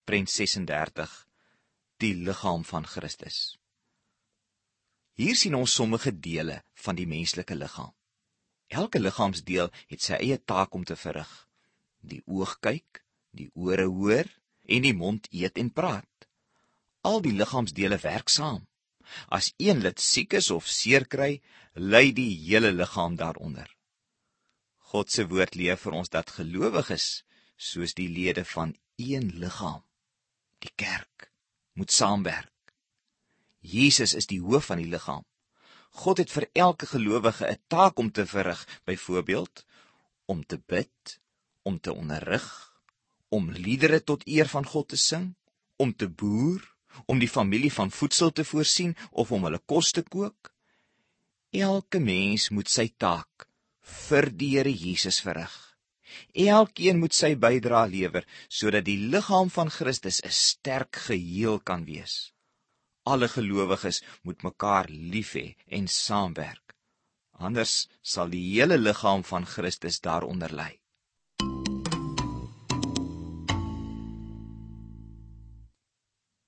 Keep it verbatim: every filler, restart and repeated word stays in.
prent ses en dertig, die liggaam van Christus. Hier sien ons sommige dele van die menslike liggaam. Elke liggaamsdeel het sy eie taak om te verrig. Die oog kyk, die ore hoor en die mond eet en praat. Al die liggaamsdele werk saam. As een lid siek is of seer kry, ly die hele liggaam daaronder. God se woord leer vir ons dat gelowiges, soos die lede van een liggaam, die kerk, moet saamwerk. Jesus is die hoof van die liggaam. God het vir elke gelowige 'n taak om te verrig, byvoorbeeld om te bid, om te onderrig, om liedere tot eer van God te sing, om te boer, om die familie van voedsel te voorsien of om hulle kos te kook. Elke mens moet sy taak vir die Here Jesus verrig. Elkeen moet sy bydra lewer, sodat die liggaam van Christus 'n sterk geheel kan wees. Alle gelowiges moet mekaar lief hê en saamwerk. Anders sal die hele liggaam van Christus daaronder ly.